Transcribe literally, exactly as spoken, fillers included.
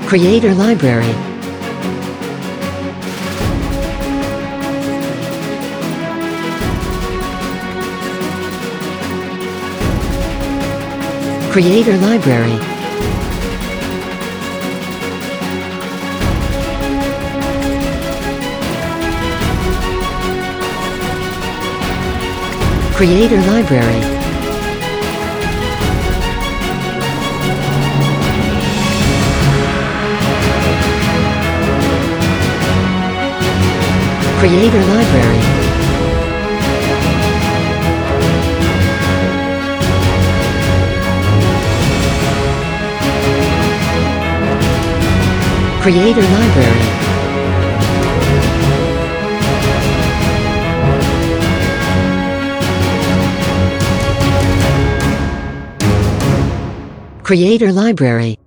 Creator Library. Creator Library. Creator Library. Creator Library. Creator Library. Creator Library.